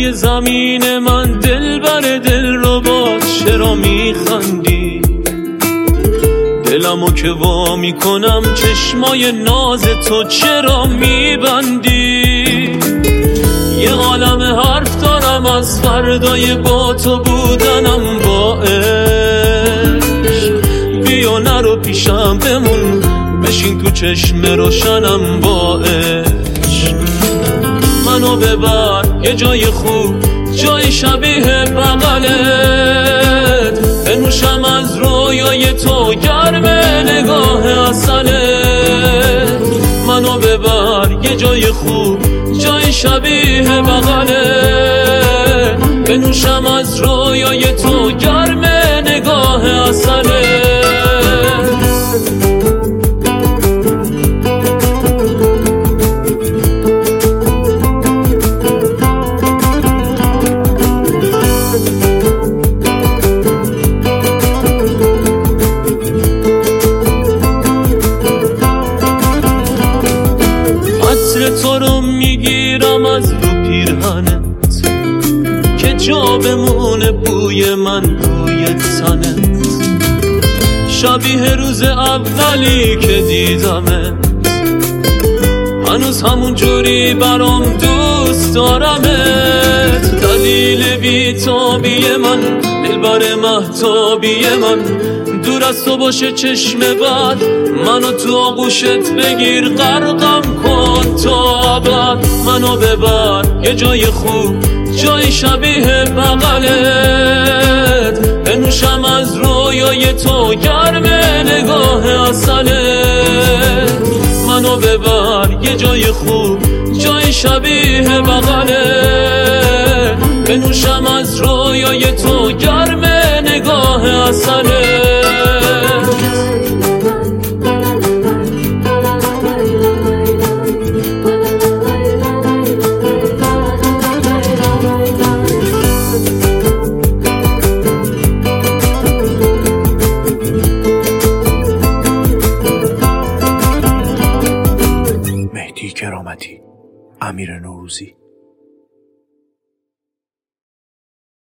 روی زمین من دلبر دلربا چرا میخندی؟ دلمو که وا میکنم چشمای ناز تو چرا میبندی؟ یه عالم حرف دارم از فردای با تو بودنم با عشق. بیا نرو پیشم بمون، بشین تو چشم روشنم با عشق. منو ببر یه جای خوب، جای شبیه بغلت، بنوشم از رویای تو گرم نگاه اصلت. منو ببر یه جای خوب، جای شبیه بغلت، بنوشم از رویای تو گرم نگاه اصلت. تو رو میگیرم از رو پیرهنت که جا بمونه بوی من روی تنت، شبیه روز اولی که دیدمت، هنوز همون جوری برام دوست دارمت. دلیل بیتابی من، دلبر مهتابی من، دور از تو باشه چشم بد، منو تو آغوشت بگیر غرقم کن تا ابد. منو ببر یه جای خوب، جای شبیه بغلت، بنوشم از رویای تو گرم نگاه اصلت. منو ببر یه جای خوب، جای شبیه بغلت، بنوشم از رویای تو گرم